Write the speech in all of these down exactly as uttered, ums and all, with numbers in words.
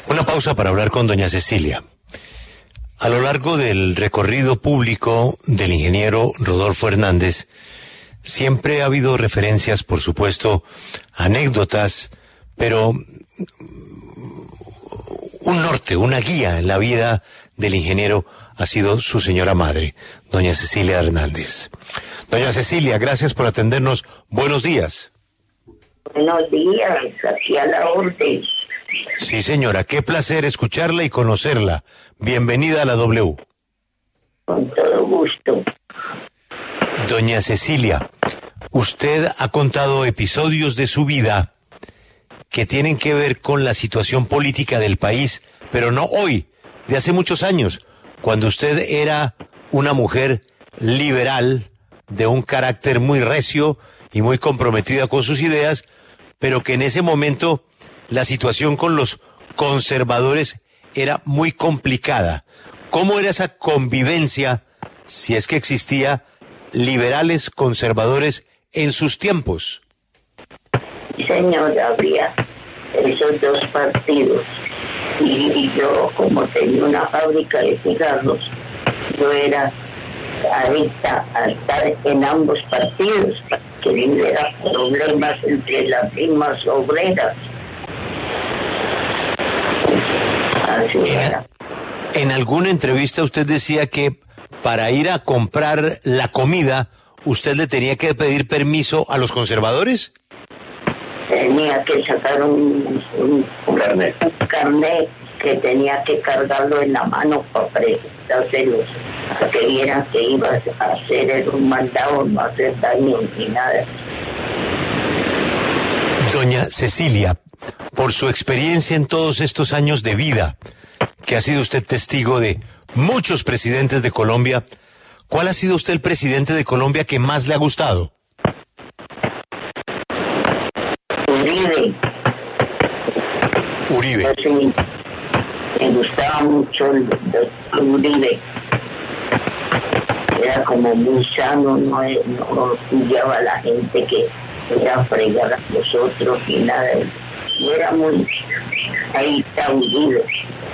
Una pausa para hablar con doña Cecilia. A lo largo del recorrido público del ingeniero Rodolfo Hernández, siempre ha habido referencias, por supuesto, anécdotas, pero un norte, una guía en la vida del ingeniero ha sido su señora madre, doña Cecilia Hernández. Doña Cecilia, gracias por atendernos. Buenos días. Buenos días, aquí a la orden. Sí, señora, qué placer escucharla y conocerla. Bienvenida a la W. Con todo gusto. Doña Cecilia, usted ha contado episodios de su vida que tienen que ver con la situación política del país, pero no hoy, de hace muchos años, cuando usted era una mujer liberal, de un carácter muy recio y muy comprometida con sus ideas, pero que en ese momento la situación con los conservadores era muy complicada. ¿Cómo era esa convivencia, si es que existía, liberales, conservadores en sus tiempos? Sí, señor, había esos dos partidos. Y yo, como tenía una fábrica de cigarros, yo era adicta a estar en ambos partidos, para que no hubiera problemas entre las mismas obreras. Así era. En alguna entrevista usted decía que para ir a comprar la comida, ¿usted le tenía que pedir permiso a los conservadores? Tenía que sacar un, un, un, carnet. un carnet que tenía que cargarlo en la mano para presentárselos, para que vieran que ibas a hacer un mandado, no hacer daño ni nada. Doña Cecilia, por su experiencia en todos estos años de vida, que ha sido usted testigo de muchos presidentes de Colombia, ¿cuál ha sido usted el presidente de Colombia que más le ha gustado? Uribe. Uribe. Sí, me gustaba mucho el doctor Uribe. Era como muy sano, no, no pillaba a la gente que era a fregar a los otros y nada. Y era muy... Ahí está Uribe.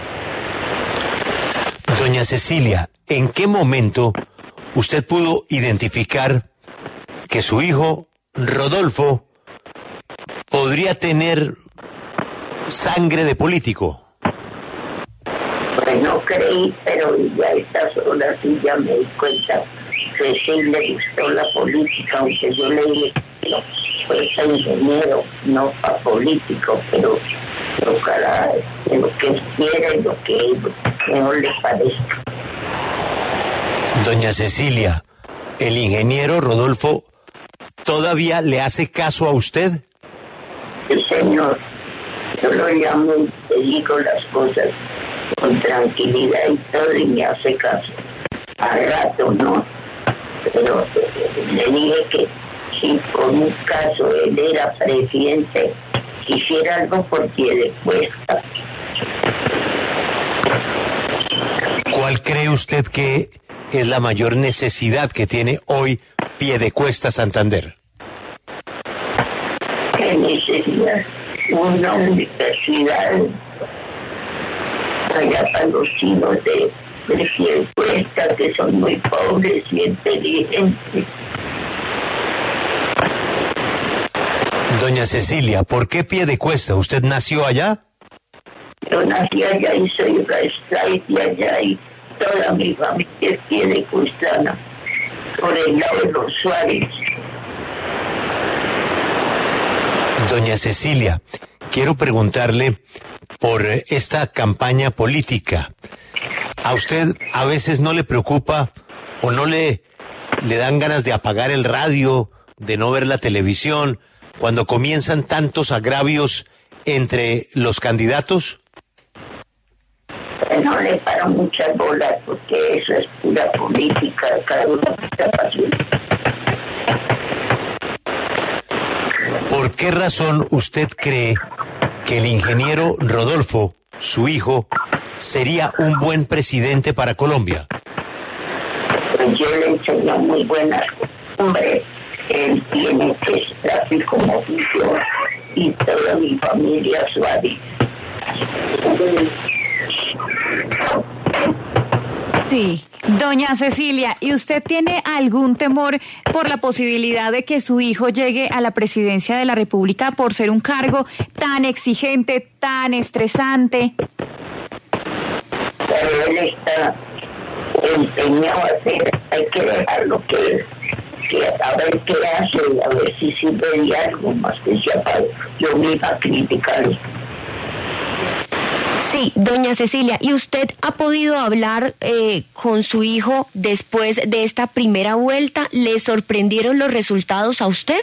Doña Cecilia, ¿en qué momento usted pudo identificar que su hijo, Rodolfo, podría tener sangre de político? Pues no creí, pero ya a estas horas sí ya me di cuenta que sí le gustó la política, aunque yo le dije que no, pues ingeniero, no para político, pero ojalá lo que quiere, lo que mejor le parezca. Doña Cecilia, ¿el ingeniero Rodolfo todavía le hace caso a usted? Sí, señor. Yo lo llamo y le digo las cosas con tranquilidad y todo y me hace caso. Al rato no, pero le dije que si por un caso él era presidente, hiciera algo por Piedecuesta. ¿Cuál cree usted que es la mayor necesidad que tiene hoy Piedecuesta, Santander? ¿Qué necesidad? Una universidad allá para los hijos de, de Piedecuesta, que son muy pobres y inteligentes. Doña Cecilia, ¿por qué Piedecuesta? ¿Usted nació allá? Yo nací allá y soy raíz de allá y toda mi familia es piedecuestana, por el lado de los Suárez. Doña Cecilia, quiero preguntarle por esta campaña política. ¿A usted a veces no le preocupa o no le, le dan ganas de apagar el radio, de no ver la televisión, cuando comienzan tantos agravios entre los candidatos? No le paro muchas bolas porque eso es pura política, cada uno está pasión. ¿Por qué razón usted cree que el ingeniero Rodolfo, su hijo, sería un buen presidente para Colombia? Pues yo le enseño muy buenas costumbres. Él tiene que estar así como yo y toda mi familia Suárez. Sí, doña Cecilia, ¿y usted tiene algún temor por la posibilidad de que su hijo llegue a la presidencia de la República por ser un cargo tan exigente, tan estresante? Pero él está empeñado a hacer, hay que dejarlo que, que a ver qué hace, a ver si sirve de algo más que sea para yo misma criticarlo. Sí, doña Cecilia, ¿y usted ha podido hablar eh, con su hijo después de esta primera vuelta? ¿Le sorprendieron los resultados a usted?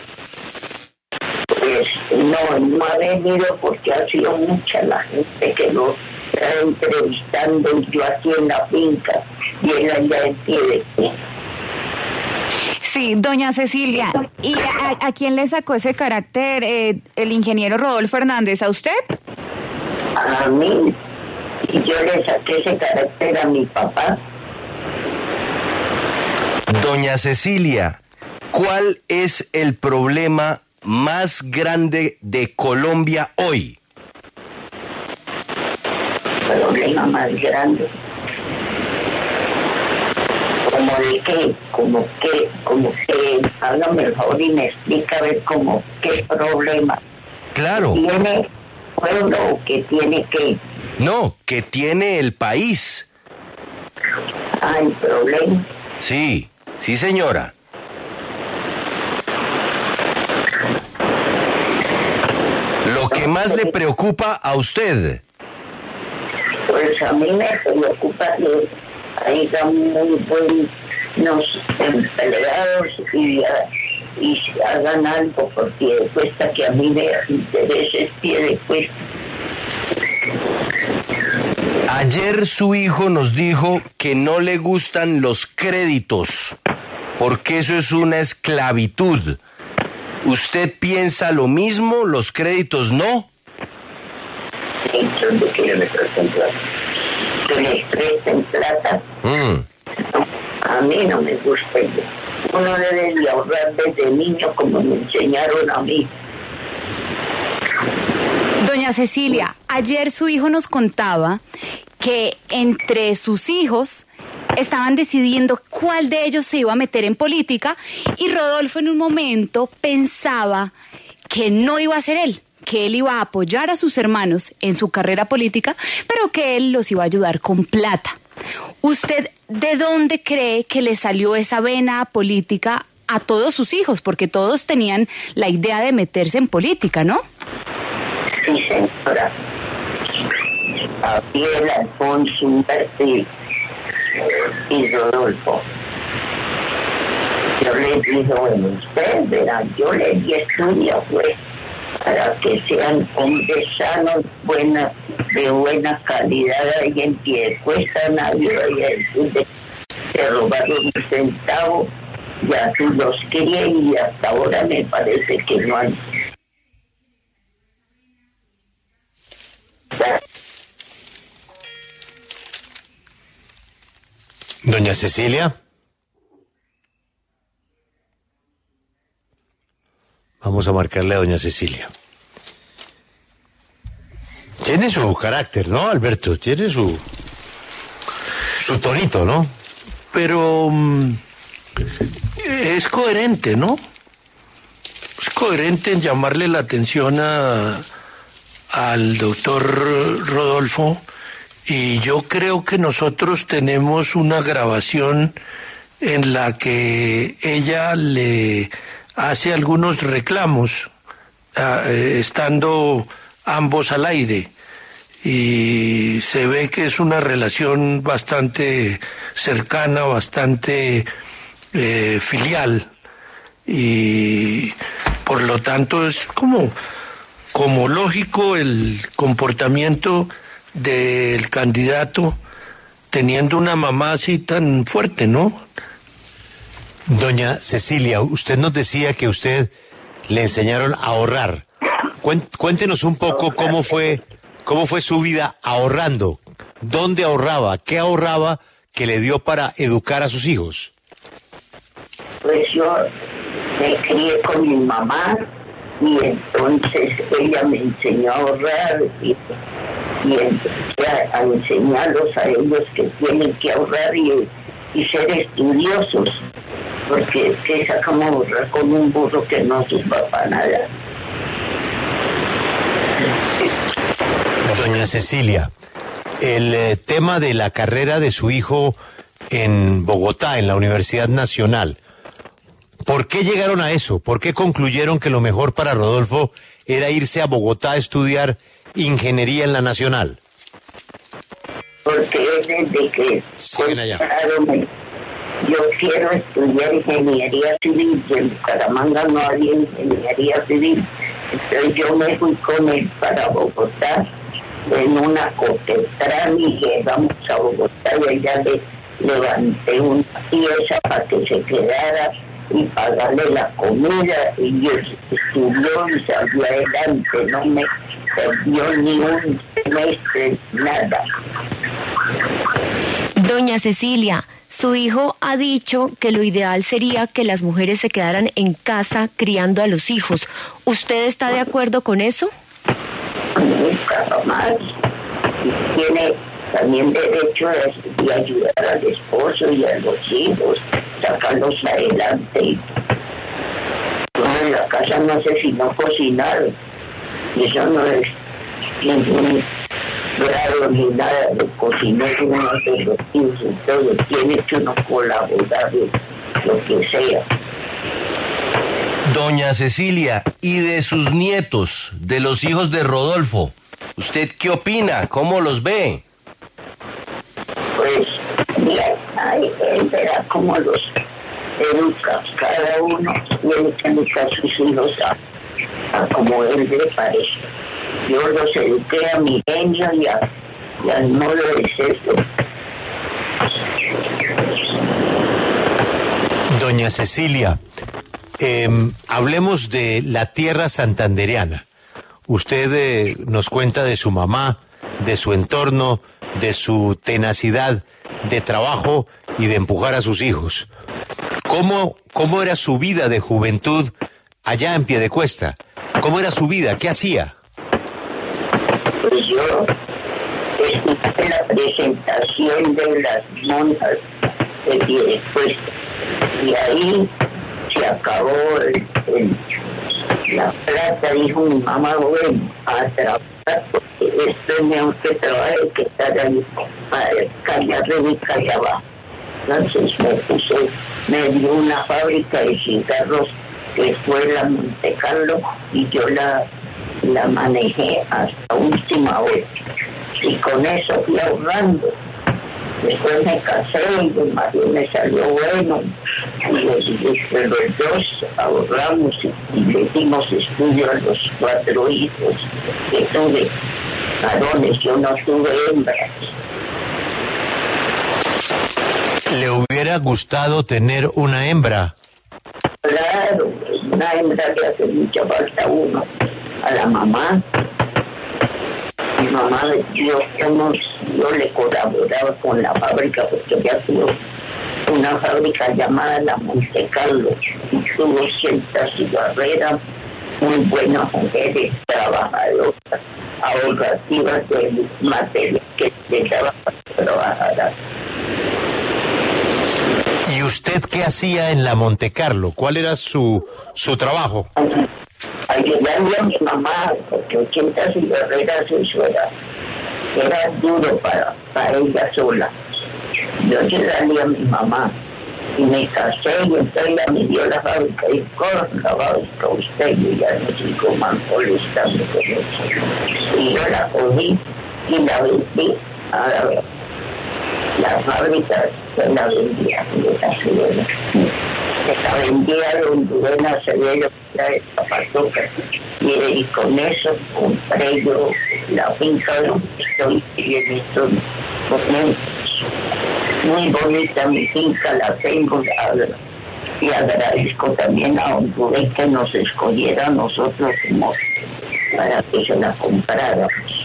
Pues no, no ha venido porque ha sido mucha la gente que lo está entrevistando, y yo aquí en la finca y él allá en Piedecuesta. Sí, doña Cecilia, ¿y a, a quién le sacó ese carácter eh, el ingeniero Rodolfo Hernández? ¿A usted? A mí, y yo le saqué ese carácter a mi papá. Doña Cecilia, ¿cuál es el problema más grande de Colombia hoy? El problema más grande. ¿Como de qué? ¿Como qué? ¿Como qué? Hágame el favor y me explica a ver cómo qué problema. Claro. ¿Tiene pueblo o que tiene qué? No, que tiene el país. Ah, el problema. Sí, sí señora. Lo que más le preocupa a usted. Pues a mí me preocupa que haya muy buenos empleados y, y hagan algo por Piedecuesta, que a mí me interesa es Piedecuesta. Ayer su hijo nos dijo que no le gustan los créditos, porque eso es una esclavitud. ¿Usted piensa lo mismo? ¿Los créditos no? ¿De que les presten plata? ¿Que les presten plata? Mm. No, a mí no me gusta. Uno debe de ahorrar desde niño como me enseñaron a mí. Doña Cecilia, ayer su hijo nos contaba que entre sus hijos estaban decidiendo cuál de ellos se iba a meter en política y Rodolfo en un momento pensaba que no iba a ser él, que él iba a apoyar a sus hermanos en su carrera política, pero que él los iba a ayudar con plata. ¿Usted de dónde cree que le salió esa vena política a todos sus hijos? Porque todos tenían la idea de meterse en política, ¿no? Sí, señora. Gabriel, Alfonso, Humberto y, y Rodolfo. Yo les dije, bueno, ustedes verán, yo les di estudio, pues, para que sean hombres sanos, buena, de buena calidad, ahí en Piedecuesta, nadie vaya de robar un centavo, y así los quería, y hasta ahora me parece que no han. Doña Cecilia. Vamos a marcarle a doña Cecilia. Tiene su carácter, ¿no, Alberto? Tiene su su tonito, ¿no? Pero um, es coherente, ¿no? Es coherente en llamarle la atención a al doctor Rodolfo, y yo creo que nosotros tenemos una grabación en la que ella le hace algunos reclamos, uh, estando ambos al aire, y se ve que es una relación bastante cercana, bastante eh, filial, y por lo tanto es como como lógico el comportamiento del candidato teniendo una mamá así tan fuerte, ¿no? Doña Cecilia, usted nos decía que usted le enseñaron a ahorrar. Cuéntenos un poco cómo fue, cómo fue su vida ahorrando. ¿Dónde ahorraba? ¿Qué ahorraba que le dio para educar a sus hijos? Pues yo me crié con mi mamá, y entonces ella me enseñó a ahorrar, y y empecé a, a enseñarlos a ellos que tienen que ahorrar y, y ser estudiosos, porque que sacamos a ahorrar con un burro que no sirva para nada. Doña Cecilia, el eh, tema de la carrera de su hijo en Bogotá, en la Universidad Nacional, ¿por qué llegaron a eso? ¿Por qué concluyeron que lo mejor para Rodolfo era irse a Bogotá a estudiar ingeniería en la Nacional? Porque desde que siguen allá. Me, yo quiero estudiar ingeniería civil, y en Bucaramanga no había ingeniería civil, entonces yo me fui con él para Bogotá en una Copetran y llegamos a Bogotá y allá le levanté una pieza para que se quedara y pagarle la comida, y yo estudió y salió adelante, no me perdió ni un semestre, nada. Doña Cecilia, su hijo ha dicho que lo ideal sería que las mujeres se quedaran en casa criando a los hijos. ¿Usted está de acuerdo con eso? Nunca jamás. Tiene también derecho de, de ayudar al esposo y a los hijos, sacarlos adelante. Yo en la casa no sé si no cocinar, y eso no es ningún grado ni nada de cocinero, uno de los hijos y todo, tiene que uno colaborar lo que sea. Doña Cecilia, y de sus nietos, de los hijos de Rodolfo, ¿usted qué opina? ¿Cómo los ve? Pues, mira, ahí él verá cómo los educa. Cada uno tiene que educar a sus hijos a, a como él le parece. Yo los eduqué a mi genio y, a, y al modo de ser. Doña Cecilia, eh, hablemos de la tierra santandereana. Usted eh, nos cuenta de su mamá, de su entorno, de su tenacidad de trabajo y de empujar a sus hijos. ¿Cómo, cómo era su vida de juventud allá en Piedecuesta? ¿Cómo era su vida? ¿Qué hacía? Pues yo escuché la presentación de las monjas de Piedecuesta y ahí se acabó el, el, la plata, dijo mi mamá, bueno, a trabajar, porque esto es mejor que trabajar que estar ahí para calle arriba y calle abajo. Entonces me puse, me dio una fábrica de cigarros que fue la Monte Carlo y yo la, la manejé hasta última hora. Y con eso fui ahorrando. Después me casé y el marido me salió bueno. Y entre los dos ahorramos y, y le dimos estudio a los cuatro hijos que tuve. Varones, yo no tuve hembras. ¿Le hubiera gustado tener una hembra? Claro, una hembra le hace mucha falta a uno, a la mamá. Mi mamá, yo, yo, yo le colaboraba con la fábrica porque ya tuvo una fábrica llamada La Monte Carlo. Tuvo ciertas cigarreras, muy buenas mujeres, trabajadoras, ahorrativas de material que se daba para trabajar. ¿Y usted qué hacía en la Monte Carlo? ¿Cuál era su, su trabajo? Ayudarle a mi mamá, porque ochenta cigarreras eso era, era duro para, para ella sola. Yo ayudarle a mi mamá y me casé y entonces ella me dio la fábrica y con la fábrica usted y ya no sigo más molestando con eso. Y yo la cogí y la vendí a la, la fábrica, se la vendía de la ciudad. La vendía de Honduras, se ve de zapatoca y, y con eso compré yo la finca donde estoy y en estos momentos. Muy bonita mi finca, la tengo y agradezco también a Honduras que nos escogiera a nosotros como para que se la compráramos.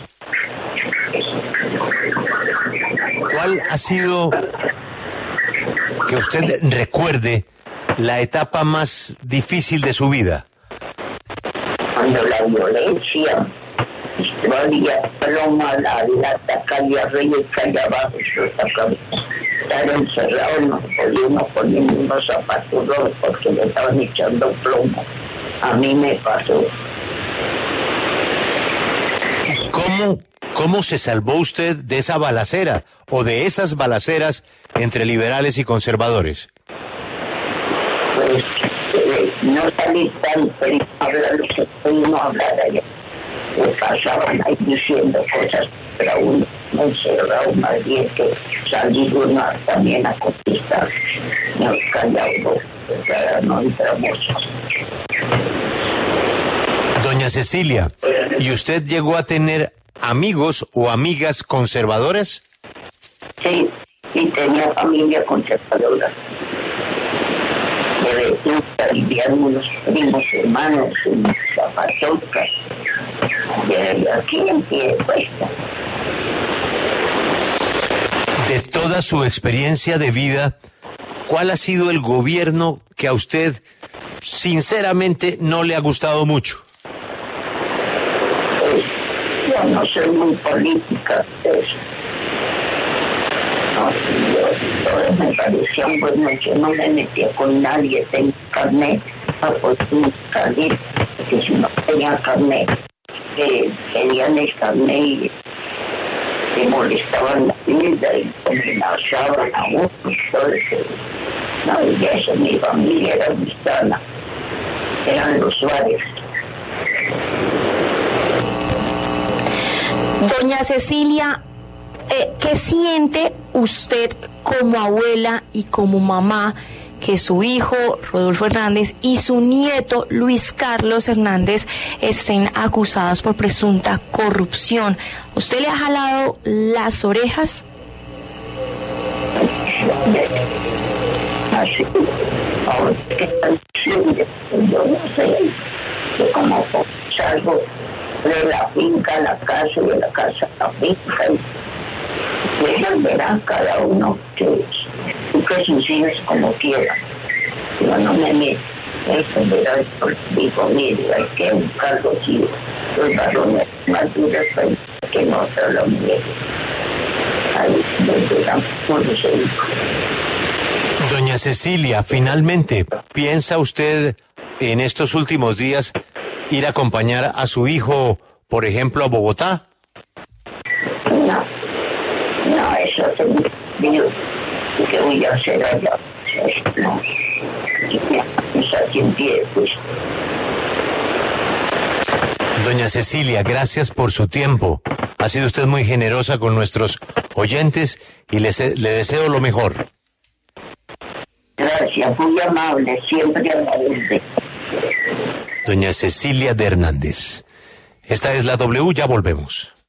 ¿Cuál ha sido, que usted recuerde, la etapa más difícil de su vida? Cuando la violencia valía paloma, la lata calle arriba y calle abajo, estar encerrado, no podíamos poner unos zapatos rojos porque le estaban echando plomo. A mí me pasó. ¿Cómo, cómo se salvó usted de esa balacera o de esas balaceras entre liberales y conservadores? Pues eh, no salí tan, pero hablar lo que pudimos hablar allá. Me pasaban ahí diciendo cosas, pero uno me encerrado más bien que salir uno también a conquistar. Nos callamos, no entramos. Doña Cecilia, ¿y usted llegó a tener amigos o amigas conservadoras? Sí, sí tenía familia conservadora. De Vetusta vivían unos primos hermanos, unos zapatocas. De aquí en pie cuesta. De toda su experiencia de vida, ¿cuál ha sido el gobierno que a usted sinceramente no le ha gustado mucho? Pues, yo no soy muy política, pues. No, yo, todos me parecían buenos, yo no me metía con nadie, tengo carnet, a pues salir, que si no tenía carnet, que querían el carnet y me molestaban la vida y amenazaban a uno y todo eso. No, y eso, mi familia era muy sana, eran los Suárez. Doña Cecilia, eh, ¿qué siente usted como abuela y como mamá que su hijo Rodolfo Hernández y su nieto Luis Carlos Hernández estén acusados por presunta corrupción? ¿Usted le ha jalado las orejas? Así, ahora que están diciendo, yo no sé, yo como salgo de la finca a la casa y de la casa a la finca y ellos verán cada uno que, que sus hijos como quieran. Yo no me meto, eso verá, digo, mire, hay que buscar los hijos, los varones más duros que no se lo miren. Ahí les verán por ese hijo. Doña Cecilia, finalmente, ¿piensa usted en estos últimos días ir a acompañar a su hijo, por ejemplo, a Bogotá? No, no, eso es un lío. ¿Qué voy a hacer allá? No, está aquí en pie, pues. Doña Cecilia, gracias por su tiempo. Ha sido usted muy generosa con nuestros oyentes y le, le deseo lo mejor. Gracias, muy amable, siempre amable. Doña Cecilia de Hernández. Esta es la W, ya volvemos.